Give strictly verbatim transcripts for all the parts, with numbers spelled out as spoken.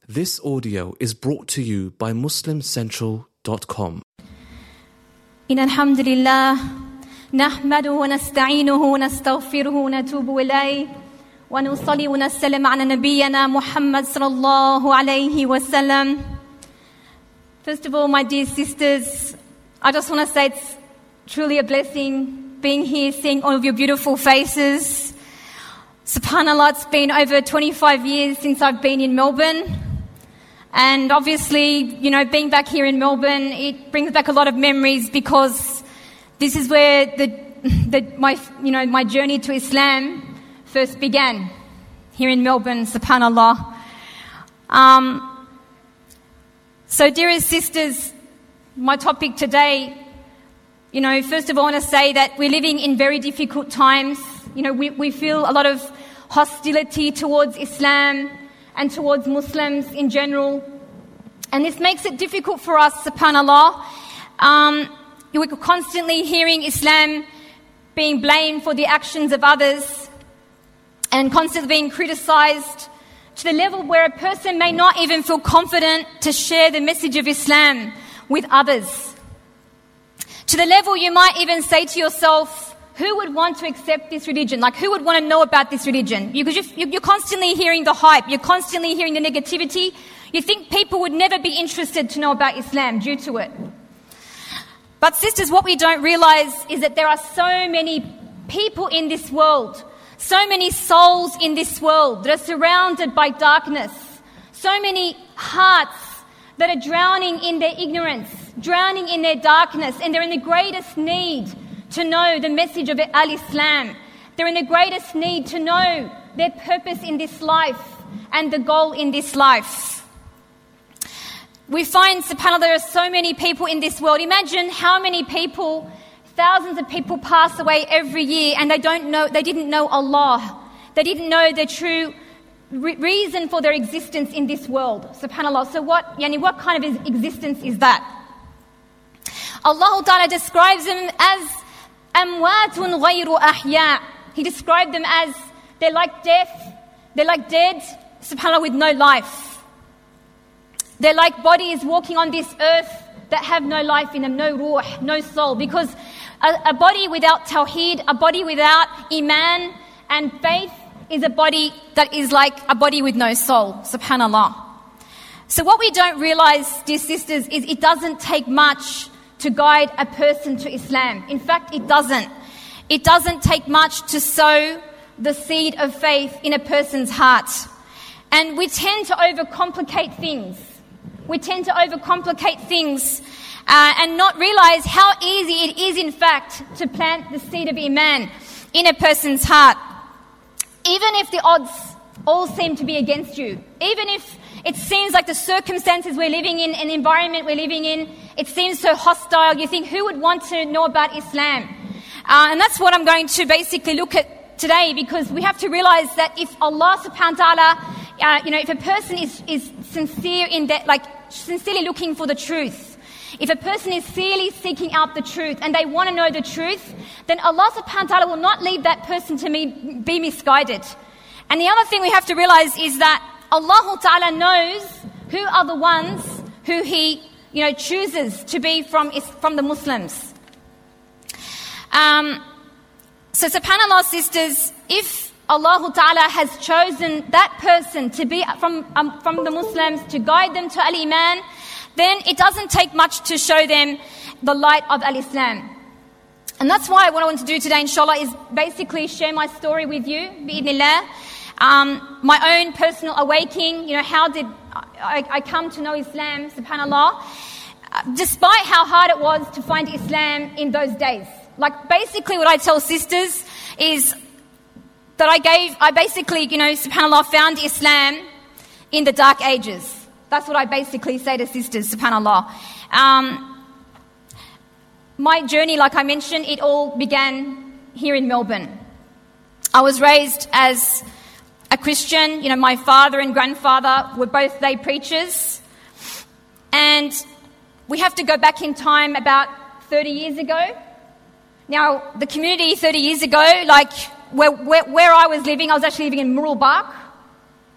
This audio is brought to you by muslim central dot com. إن الحمد لله نحمده ونستعينه ونستغفره ونتوب إليه ونصلي ونسلم على نبينا محمد صلى الله عليه وسلم. First of all, my dear sisters, I just want to say it's truly a blessing being here, seeing all of your beautiful faces. SubhanAllah, it's been over twenty-five years since I've been in Melbourne. And obviously, you know, being back here in Melbourne, it brings back a lot of memories because this is where the, the my, you know, my journey to Islam first began, here in Melbourne, SubhanAllah. Um, so, dearest sisters, my topic today, you know, first of all, I want to say that we're living in very difficult times. You know, we, we feel a lot of hostility towards Islam and towards Muslims in general. And this makes it difficult for us, subhanAllah. Um, we're constantly hearing Islam being blamed for the actions of others and constantly being criticized to the level where a person may not even feel confident to share the message of Islam with others. To the level you might even say to yourself, who would want to accept this religion? Like, who would want to know about this religion? Because you're, you're constantly hearing the hype. You're constantly hearing the negativity. You think people would never be interested to know about Islam due to it. But sisters, what we don't realize is that there are so many people in this world, so many souls in this world that are surrounded by darkness, so many hearts that are drowning in their ignorance, drowning in their darkness, and they're in the greatest need to know the message of Al-Islam. They're in the greatest need to know their purpose in this life and the goal in this life. We find, subhanAllah, there are so many people in this world. Imagine how many people, thousands of people pass away every year and they don't know, they didn't know Allah. They didn't know the true re- reason for their existence in this world, subhanAllah. So what, yani, what kind of existence is that? Allah Ta'ala describes them as amwatun ghayru ahya. He described them as they're like death, they're like dead, subhanAllah, with no life. They're like bodies walking on this earth that have no life in them, no ruh, no soul. Because a, a body without tawheed, a body without iman and faith is a body that is like a body with no soul, subhanAllah. So what we don't realize, dear sisters, is it doesn't take much to guide a person to Islam. In fact, it doesn't. It doesn't take much to sow the seed of faith in a person's heart. And we tend to overcomplicate things. We tend to overcomplicate things uh, and not realize how easy it is, in fact, to plant the seed of Iman in a person's heart. Even if the odds all seem to be against you, even if it seems like the circumstances we're living in, an environment we're living in, it seems so hostile. You think, who would want to know about Islam? Uh, and that's what I'm going to basically look at today, because we have to realize that if Allah subhanahu wa ta'ala, uh, you know, if a person is, is sincere in that, like sincerely looking for the truth, if a person is sincerely seeking out the truth and they want to know the truth, then Allah subhanahu wa ta'ala will not leave that person to me, be misguided. And the other thing we have to realize is that Allah Ta'ala knows who are the ones who He, you know, chooses to be from, from the Muslims. Um, so subhanAllah, sisters, if Allah Ta'ala has chosen that person to be from, um, from the Muslims, to guide them to Al-Iman, then it doesn't take much to show them the light of Al-Islam. And that's why what I want to do today, inshallah, is basically share my story with you, bi-idhnillah. Um, my own personal awakening, you know, how did I, I come to know Islam, subhanAllah, uh, despite how hard it was to find Islam in those days. Like, basically what I tell sisters is that I gave, I basically, you know, subhanAllah, found Islam in the dark ages. That's what I basically say to sisters, subhanAllah. Um, my journey, like I mentioned, it all began here in Melbourne. I was raised as a Christian. You know, my father and grandfather were both day preachers. And we have to go back in time about thirty years ago. Now, the community thirty years ago, like where, where, where I was living, I was actually living in Muralbark,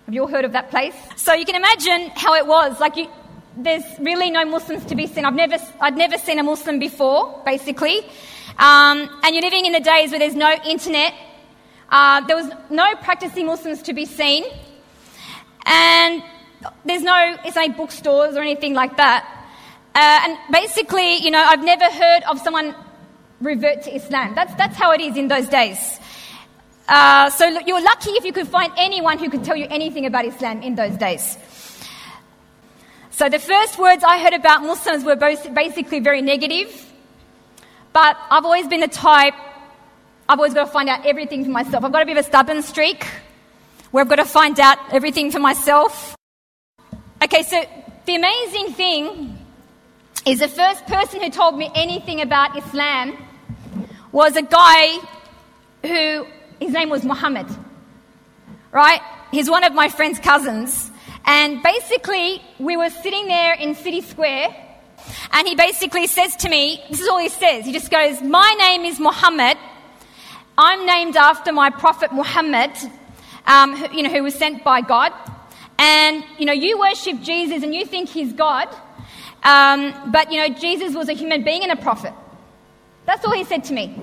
Have you all heard of that place? So you can imagine how it was. Like, you, there's really no Muslims to be seen. I've never, I'd never seen a Muslim before, basically. Um, and you're living in the days where there's no internet. Uh, there was no practicing Muslims to be seen. And there's no, it's no bookstores or anything like that. Uh, and basically, you know, I've never heard of someone revert to Islam. That's, that's how it is in those days. Uh, so look, you're lucky if you could find anyone who could tell you anything about Islam in those days. So the first words I heard about Muslims were both basically very negative. But I've always been the type, I've always got to find out everything for myself. I've got a bit of a stubborn streak where I've got to find out everything for myself. Okay, so the amazing thing is the first person who told me anything about Islam was a guy who, his name was Muhammad, right? He's one of my friend's cousins. And basically, we were sitting there in City Square, and he basically says to me, this is all he says, he just goes, my name is Muhammad, I'm named after my prophet Muhammad, um, who, you know, who was sent by God, and, you know, you worship Jesus and you think he's God, um, but, you know, Jesus was a human being and a prophet. That's all he said to me.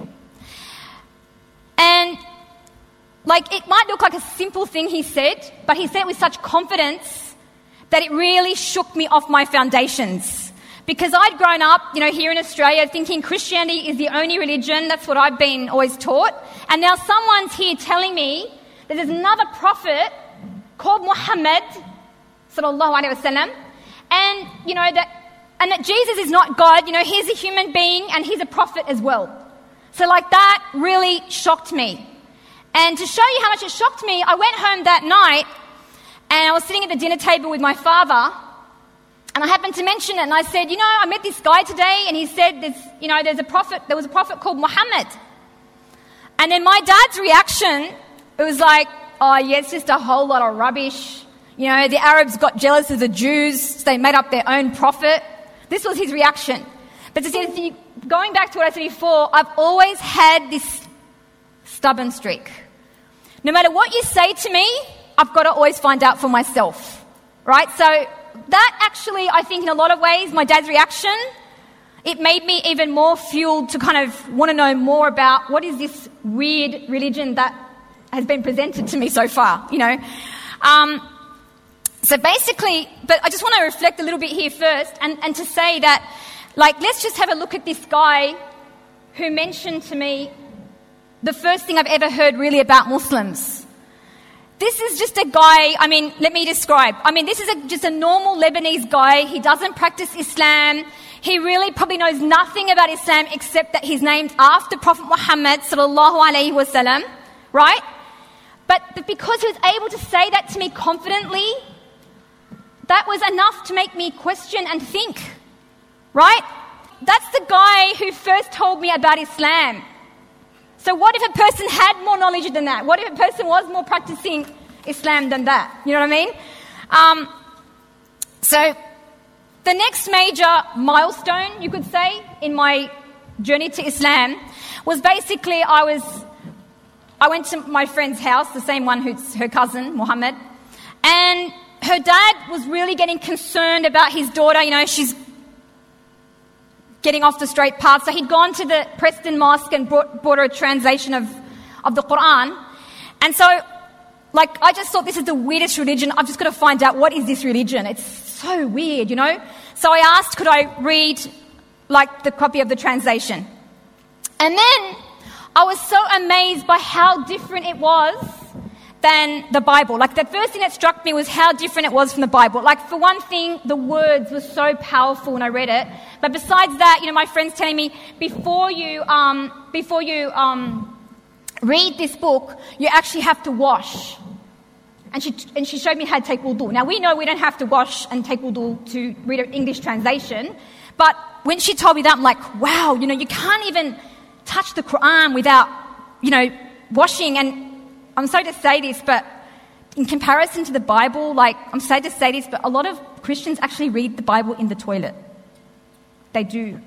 And, like, it might look like a simple thing he said, but he said it with such confidence that it really shook me off my foundations. Because I'd grown up, you know, here in Australia thinking Christianity is the only religion. That's what I've been always taught. And now someone's here telling me that there's another prophet called Muhammad, sallallahu alaihi wasallam, and, you know, that, and that Jesus is not God. You know, he's a human being and he's a prophet as well. So, like, that really shocked me. And to show you how much it shocked me, I went home that night and I was sitting at the dinner table with my father. And I happened to mention it, and I said, you know, I met this guy today, and he said, there's, you know, there's a prophet, there was a prophet called Muhammad. And then my dad's reaction, it was like, oh, yeah, it's just a whole lot of rubbish. You know, the Arabs got jealous of the Jews, so they made up their own prophet. This was his reaction. But to see, going back to what I said before, I've always had this stubborn streak. No matter what you say to me, I've got to always find out for myself, right? So that actually, I think in a lot of ways, my dad's reaction, it made me even more fueled to kind of want to know more about what is this weird religion that has been presented to me so far, you know. Um, so basically, but I just want to reflect a little bit here first and, and to say that, like, let's just have a look at this guy who mentioned to me the first thing I've ever heard really about Muslims. This is just a guy, I mean, let me describe. I mean, this is a, just a normal Lebanese guy. He doesn't practice Islam. He really probably knows nothing about Islam except that he's named after Prophet Muhammad sallallahu alaihi wasallam, right? But, but because he was able to say that to me confidently, that was enough to make me question and think, right? That's the guy who first told me about Islam. So what if a person had more knowledge than that? What if a person was more practicing Islam than that? You know what I mean? Um, so the next major milestone, you could say, in my journey to Islam was basically I was, I went to my friend's house, the same one who's her cousin, Muhammad, and her dad was really getting concerned about his daughter. You know, she's getting off the straight path. So he'd gone to the Preston Mosque and brought, brought her a translation of, of the Quran. And so, like, I just thought this is the weirdest religion. I've just got to find out what is this religion. It's so weird, you know. So I asked, could I read, like, the copy of the translation? And then I was so amazed by how different it was than the Bible. Like, the first thing that struck me was how different it was from the Bible. Like, for one thing, the words were so powerful when I read it. But besides that, you know, my friend's telling me, before you, um, before you um, read this book, you actually have to wash. And she, and she showed me how to take wudu. Now, we know we don't have to wash and take wudu to read an English translation. But when she told me that, I'm like, wow, you know, you can't even touch the Quran without, you know, washing. And I'm sorry to say this, but in comparison to the Bible, like, I'm sorry to say this, but a lot of Christians actually read the Bible in the toilet. They do.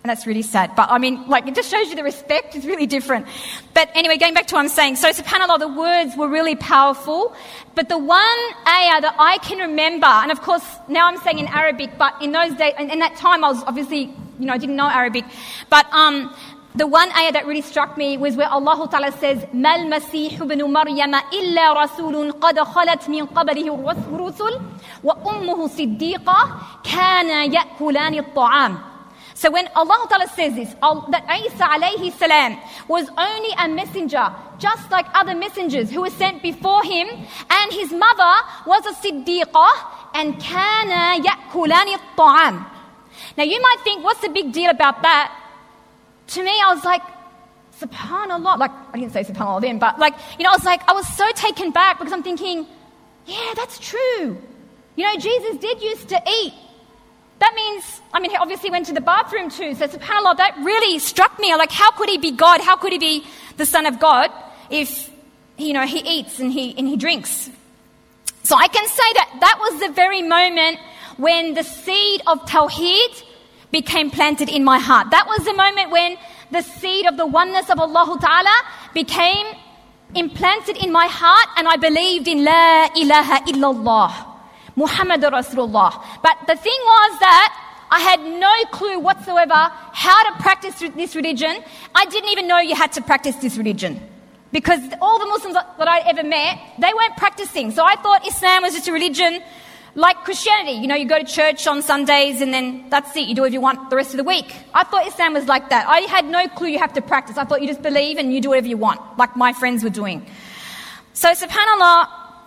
And that's really sad. But I mean, like, it just shows you the respect is really different. But anyway, going back to what I'm saying. So subhanAllah, the words were really powerful. But the one ayah that I can remember, and of course, now I'm saying in Arabic, but in those days, in that time, I was obviously, you know, I didn't know Arabic. But um, the one ayah that really struck me was where Allah Ta'ala says, مَا الْمَسِيحُ بْنُ مَرْيَمَ إِلَّا رَسُولٌ قَدْ خَلَتْ مِنْ قَبَلِهِ الرُّسُلُ وَأُمُّهُ صِدِّيقَةٌ كَانَا يَأْكُلَانِ الطَّعَامِ. So when Allah Ta'ala says this, that Isa alayhi salam was only a messenger, just like other messengers who were sent before him, and his mother was a siddiqah, and kana ya'kulani at-ta'am. Now you might think, what's the big deal about that? To me, I was like, subhanallah, like, I didn't say subhanallah then, but like, you know, I was like, I was so taken back because I'm thinking, yeah, that's true. You know, Jesus did used to eat. That means, I mean, he obviously went to the bathroom too. So subhanAllah, that really struck me. Like, how could he be God? How could he be the Son of God if, you know, he eats and he and he drinks? So I can say that that was the very moment when the seed of Tawheed became planted in my heart. That was the moment when the seed of the oneness of Allah Ta'ala became implanted in my heart, and I believed in La ilaha illallah, Muhammadur Rasulullah. But the thing was that I had no clue whatsoever how to practice this religion. I didn't even know you had to practice this religion, because all the Muslims that I ever met, they weren't practicing. So I thought Islam was just a religion like Christianity. You know, you go to church on Sundays and then that's it. You do whatever you want the rest of the week. I thought Islam was like that. I had no clue you have to practice. I thought you just believe and you do whatever you want, like my friends were doing. So subhanAllah,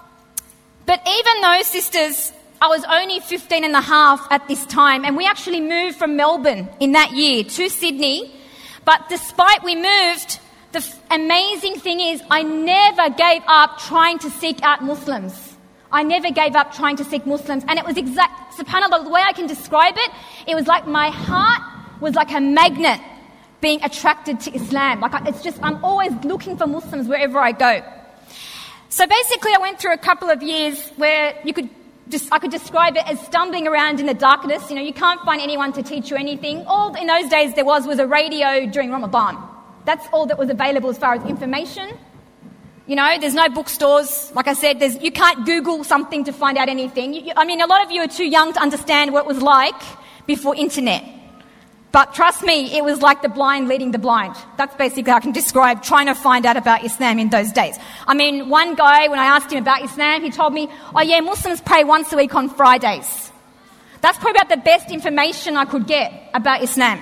but even though, sisters, I was only fifteen and a half at this time, and we actually moved from Melbourne in that year to Sydney. But despite we moved, the f- amazing thing is I never gave up trying to seek out Muslims. I never gave up trying to seek Muslims. And it was exact, subhanAllah, the way I can describe it, it was like my heart was like a magnet being attracted to Islam. Like I, it's just, I'm always looking for Muslims wherever I go. So basically I went through a couple of years where you could just, I could describe it as stumbling around in the darkness. You know, you can't find anyone to teach you anything. All in those days there was was a radio during Ramadan. That's all that was available as far as information. You know, there's no bookstores. Like I said, there's, you can't Google something to find out anything. You, you, I mean, a lot of you are too young to understand what it was like before internet. But trust me, it was like the blind leading the blind. That's basically how I can describe trying to find out about Islam in those days. I mean, one guy, when I asked him about Islam, he told me, oh yeah, Muslims pray once a week on Fridays. That's probably about the best information I could get about Islam.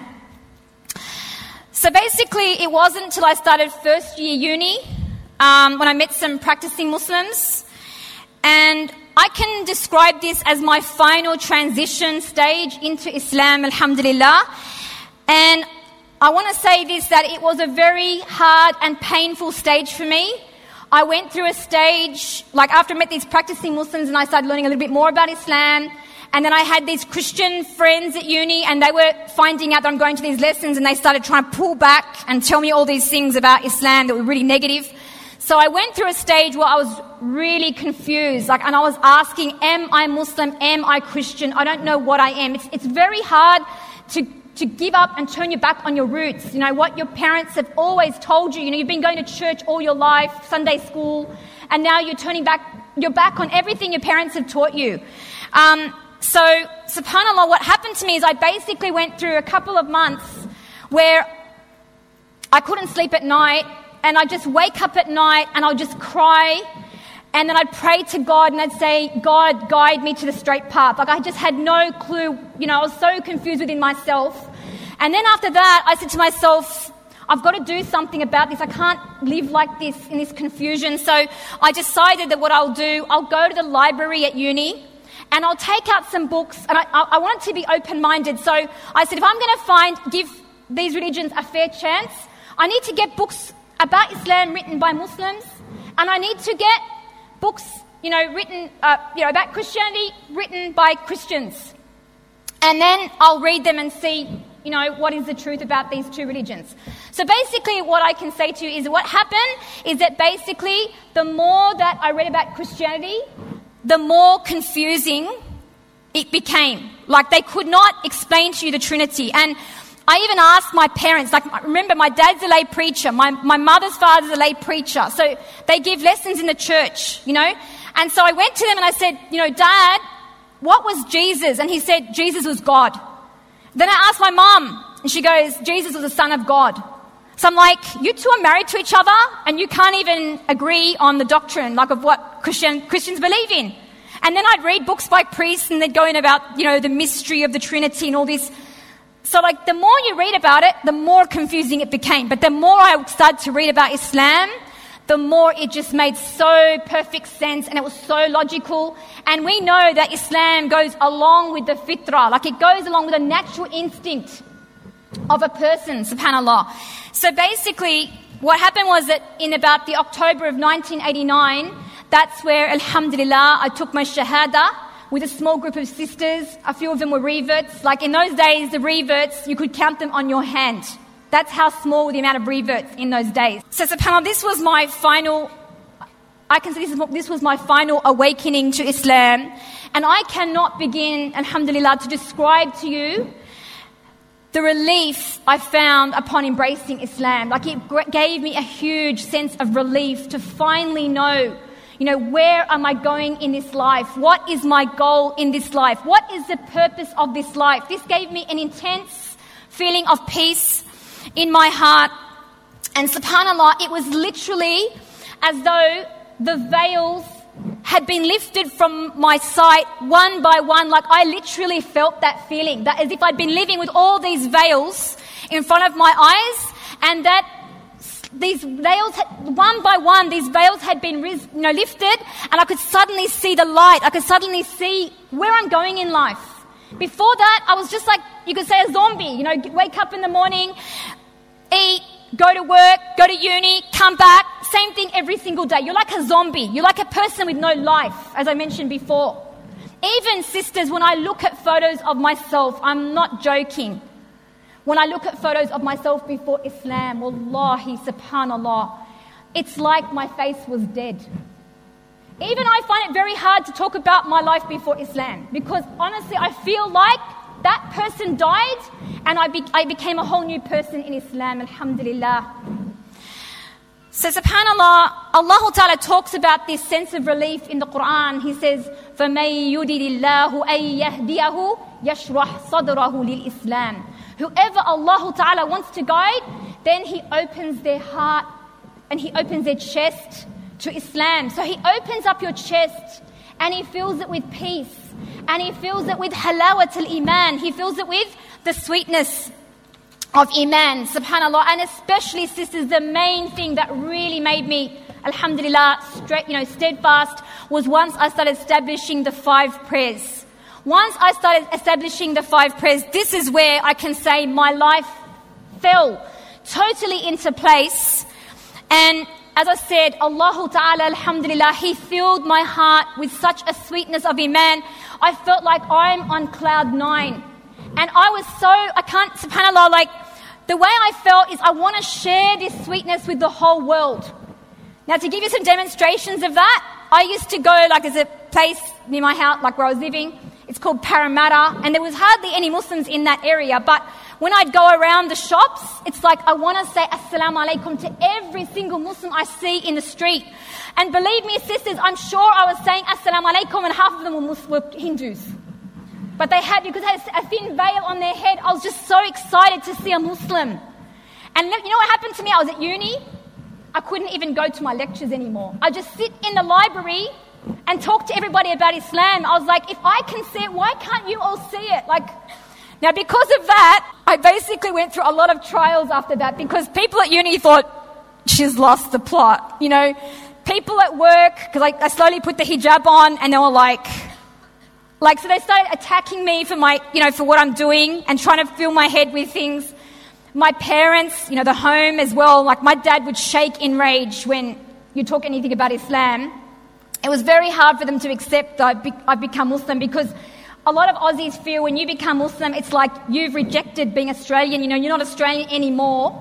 So basically, it wasn't until I started first year uni, um, when I met some practicing Muslims. And I can describe this as my final transition stage into Islam, alhamdulillah. And I want to say this, that it was a very hard and painful stage for me. I went through a stage, like after I met these practicing Muslims and I started learning a little bit more about Islam, and then I had these Christian friends at uni and they were finding out that I'm going to these lessons and they started trying to pull back and tell me all these things about Islam that were really negative. So I went through a stage where I was really confused, like, and I was asking, am I Muslim? Am I Christian? I don't know what I am. It's, it's very hard to to give up and turn your back on your roots. You know, what your parents have always told you. You know, you've been going to church all your life, Sunday school, and now you're turning back your back on everything your parents have taught you. Um, so, subhanAllah, what happened to me is I basically went through a couple of months where I couldn't sleep at night, and I'd just wake up at night and I'd just cry, and then I'd pray to God and I'd say, God, guide me to the straight path. Like I just had no clue. You know, I was so confused within myself. And then after that, I said to myself, I've got to do something about this. I can't live like this in this confusion. So I decided that what I'll do, I'll go to the library at uni and I'll take out some books. And I, I, I wanted to be open-minded. So I said, if I'm going to find, give these religions a fair chance, I need to get books about Islam written by Muslims. And I need to get books, you know, written, uh, you know, about Christianity, written by Christians. And then I'll read them and see, you know, what is the truth about these two religions. So basically what I can say to you is what happened is that basically the more that I read about Christianity, the more confusing it became. Like they could not explain to you the Trinity. And I even asked my parents, like, remember, my dad's a lay preacher, my, my mother's father's a lay preacher, so they give lessons in the church, you know. And so I went to them and I said, you know, Dad, what was Jesus? And he said, Jesus was God. Then I asked my mum, and she goes, Jesus was the Son of God. So I'm like, you two are married to each other, and you can't even agree on the doctrine, like, of what Christian, Christians believe in. And then I'd read books by priests, and they'd go in about, you know, the mystery of the Trinity and all this. So, like, the more you read about it, the more confusing it became. But the more I started to read about Islam, the more it just made so perfect sense, and it was so logical. And we know that Islam goes along with the fitrah, like it goes along with the natural instinct of a person, subhanAllah. So basically, what happened was that in about the October of nineteen eighty-nine, that's where, alhamdulillah, I took my shahada with a small group of sisters. A few of them were reverts. Like, in those days, the reverts, you could count them on your hand. That's how small the amount of reverts in those days. So, subhanAllah, this was my final, I can say this, is, this was my final awakening to Islam. And I cannot begin, alhamdulillah, to describe to you the relief I found upon embracing Islam. Like, it gave me a huge sense of relief to finally know, you know, where am I going in this life? What is my goal in this life? What is the purpose of this life? This gave me an intense feeling of peace in my heart. And subhanAllah, it was literally as though the veils had been lifted from my sight one by one. Like, I literally felt that feeling, that as if I'd been living with all these veils in front of my eyes, and that these veils, had, one by one, these veils had been you know, lifted, and I could suddenly see the light. I could suddenly see where I'm going in life. Before that, I was just like, you could say, a zombie. You know, wake up in the morning, eat, go to work, go to uni, come back, same thing every single day. You're like a zombie. You're like a person with no life, as I mentioned before. Even, sisters, when I look at photos of myself, I'm not joking. When I look at photos of myself before Islam, wallahi, subhanallah, it's like my face was dead. Even I find it very hard to talk about my life before Islam, because honestly, I feel like that person died and I, be- I became a whole new person in Islam, alhamdulillah. So subhanallah, Allah Ta'ala talks about this sense of relief in the Quran. He says, فَمَن يُرِدِ اللَّهُ أَن يَهْدِيَهُ يَشْرَحْ صَدْرَهُ لِلْإِسْلَامِ. Whoever Allah Ta'ala wants to guide, then He opens their heart and He opens their chest to Islam. So He opens up your chest and He fills it with peace, and He fills it with halawat al-iman. He fills it with the sweetness of iman, subhanallah. And especially, sisters, the main thing that really made me, alhamdulillah, straight, you know, steadfast, was once I started establishing the five prayers. Once I started establishing the five prayers, this is where I can say my life fell totally into place. And as I said, Allah Ta'ala, alhamdulillah, He filled my heart with such a sweetness of iman. I felt like I'm on cloud nine. And I was so, I can't, subhanallah, like, the way I felt is I want to share this sweetness with the whole world. Now, to give you some demonstrations of that, I used to go, like, there's a place near my house, like where I was living. It's called Parramatta, and there was hardly any Muslims in that area. But when I'd go around the shops, it's like I want to say Assalamu alaikum to every single Muslim I see in the street. And believe me, sisters, I'm sure I was saying Assalamu alaikum, and half of them were, Muslim, were Hindus. But they had, because they had a thin veil on their head, I was just so excited to see a Muslim. And you know what happened to me? I was at uni. I couldn't even go to my lectures anymore. I just sit in the library and talk to everybody about Islam. I was like, if I can see it, why can't you all see it? Like, now because of that, I basically went through a lot of trials after that, because people at uni thought, she's lost the plot. You know, people at work, because I, I slowly put the hijab on, and they were like, like, so they started attacking me for my, you know, for what I'm doing and trying to fill my head with things. My parents, you know, the home as well, like my dad would shake in rage when you talk anything about Islam. It was very hard for them to accept that I've, be- I've become Muslim, because a lot of Aussies feel when you become Muslim, it's like you've rejected being Australian. You know, you're not Australian anymore.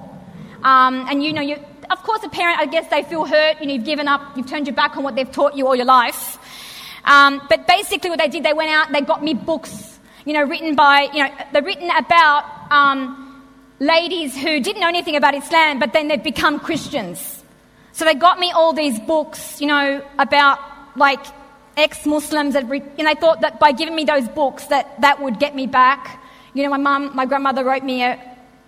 Um, and, you know, you, of course, a parent, I guess they feel hurt. You know, you've given up, you've turned your back on what they've taught you all your life. Um, but basically what they did, they went out, they got me books, you know, written by, you know, they're written about um, ladies who didn't know anything about Islam, but then they've become Christians. So they got me all these books, you know, about like ex-Muslims, that re- and they thought that by giving me those books that that would get me back. You know, my mum, my grandmother wrote me a,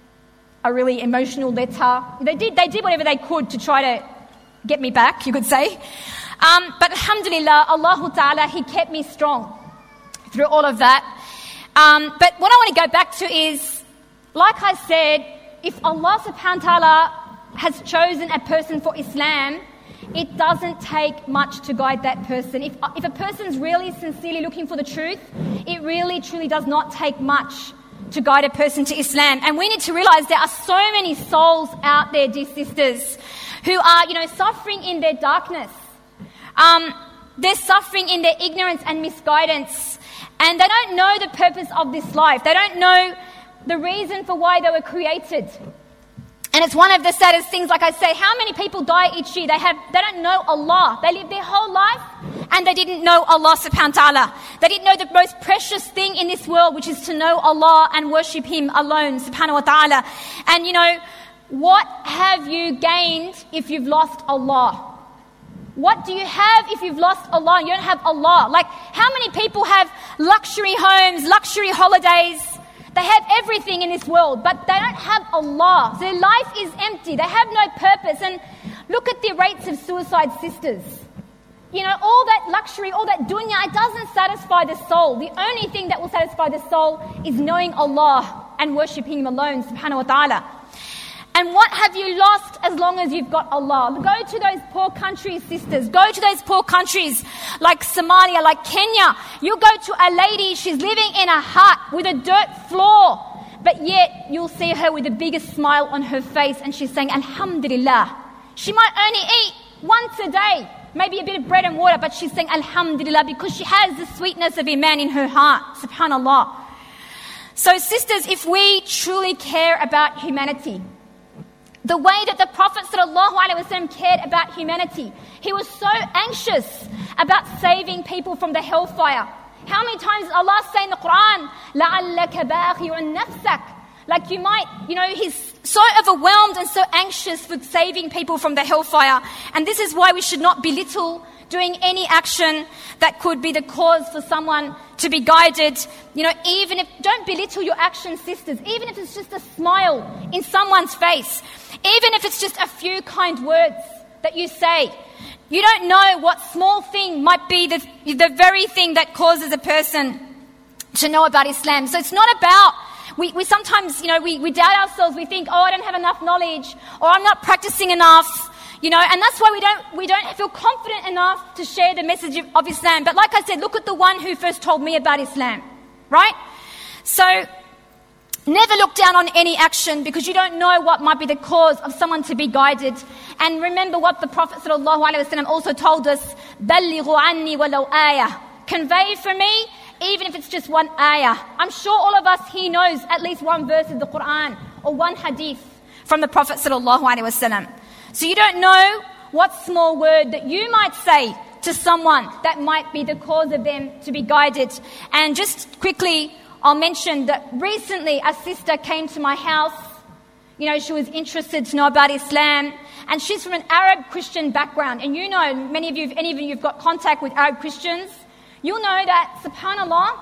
a really emotional letter. They did, they did whatever they could to try to get me back, you could say. Um, but alhamdulillah, Allah Ta'ala, He kept me strong through all of that. Um, but what I want to go back to is, like I said, if Allah Subhanahu wa Ta'ala has chosen a person for Islam, it doesn't take much to guide that person. If, if a person's really sincerely looking for the truth, it really truly does not take much to guide a person to Islam. And we need to realize there are so many souls out there, dear sisters, who are, you know, suffering in their darkness. Um, they're suffering in their ignorance and misguidance. And they don't know the purpose of this life. They don't know the reason for why they were created. And it's one of the saddest things, like I say, how many people die each year? They have, they don't know Allah. They live their whole life and they didn't know Allah subhanahu wa ta'ala. They didn't know the most precious thing in this world, which is to know Allah and worship Him alone subhanahu wa ta'ala. And you know, what have you gained if you've lost Allah? What do you have if you've lost Allah? You don't have Allah. Like, how many people have luxury homes, luxury holidays? They have everything in this world, but they don't have Allah. So their life is empty. They have no purpose. And look at the rates of suicide, sisters. You know, all that luxury, all that dunya, it doesn't satisfy the soul. The only thing that will satisfy the soul is knowing Allah and worshipping Him alone, subhanahu wa ta'ala. And what have you lost as long as you've got Allah? Go to those poor countries, sisters. Go to those poor countries like Somalia, like Kenya. You go to a lady, she's living in a hut with a dirt floor. But yet you'll see her with the biggest smile on her face and she's saying, Alhamdulillah. She might only eat once a day, maybe a bit of bread and water, but she's saying Alhamdulillah because she has the sweetness of Iman in her heart. Subhanallah. So sisters, if we truly care about humanity, the way that the Prophet ﷺ cared about humanity, he was so anxious about saving people from the hellfire. How many times does Allah say in the Quran, لَعَلَّكَ بَاخِعٌ نَفْسَكَ? Like you might, you know, He's so overwhelmed and so anxious with saving people from the hellfire. And this is why we should not belittle doing any action that could be the cause for someone to be guided. You know, even if, don't belittle your actions, sisters, even if it's just a smile in someone's face, even if it's just a few kind words that you say. You don't know what small thing might be the, the very thing that causes a person to know about Islam. So it's not about, we, we sometimes, you know, we, we doubt ourselves. We think, oh, I don't have enough knowledge, or I'm not practicing enough. You know, and that's why we don't we don't feel confident enough to share the message of, of Islam. But like I said, look at the one who first told me about Islam, right? So never look down on any action because you don't know what might be the cause of someone to be guided. And remember what the Prophet ﷺ also told us, بَلِّغُوا عَنِّي وَلَوْ آيَةً. Convey for me, even if it's just one ayah. I'm sure all of us here knows at least one verse of the Quran or one hadith from the Prophet ﷺ. So you don't know what small word that you might say to someone that might be the cause of them to be guided. And just quickly, I'll mention that recently a sister came to my house. You know, she was interested to know about Islam. And she's from an Arab Christian background. And you know, many of you, if any of you have got contact with Arab Christians, you'll know that, subhanAllah,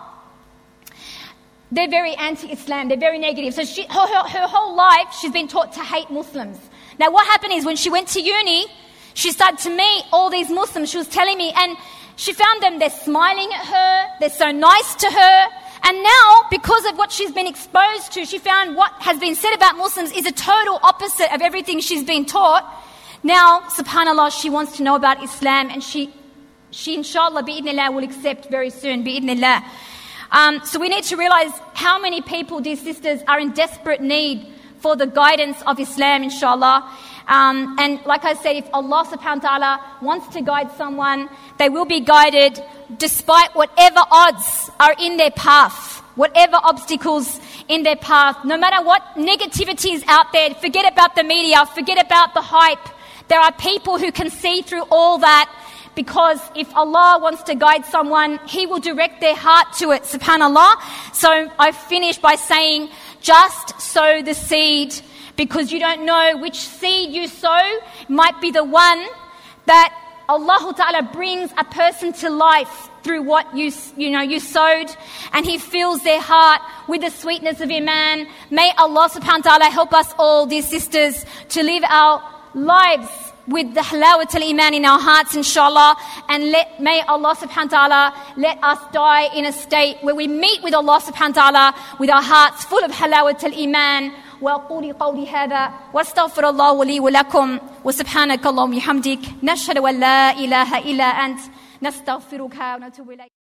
they're very anti-Islam. They're very negative. So she, her, her, her whole life, she's been taught to hate Muslims. Now what happened is when she went to uni, she started to meet all these Muslims. She was telling me, and she found them, they're smiling at her, they're so nice to her. And now, because of what she's been exposed to, she found what has been said about Muslims is a total opposite of everything she's been taught. Now, subhanAllah, she wants to know about Islam, and she, she inshallah, bi'idhnillah, will accept very soon, bi'idhnillah. Um, so we need to realize how many people, dear sisters, are in desperate need for the guidance of Islam, inshallah. Um, and like I said, if Allah subhanahu wa ta'ala wants to guide someone, they will be guided despite whatever odds are in their path, whatever obstacles in their path, no matter what negativity is out there. Forget about the media, forget about the hype. There are people who can see through all that, because if Allah wants to guide someone, He will direct their heart to it, subhanAllah. So I finish by saying, just sow the seed, because you don't know which seed you sow might be the one that Allah Ta'ala brings a person to life through what you, you know, you sowed, and He fills their heart with the sweetness of Iman. May Allah subhanahu wa ta'ala help us all, dear sisters, to live our lives with the halawat al-Iman in our hearts, inshallah, and let, may Allah subhanahu wa ta'ala let us die in a state where we meet with Allah subhanahu wa ta'ala with our hearts full of halawat al-Iman. وأقول قولي هذا واستغفر الله لي ولكم وسبحانك اللهم وبحمدك نشهد أن لا إله إلا أنت نستغفرك ونتوب إليك.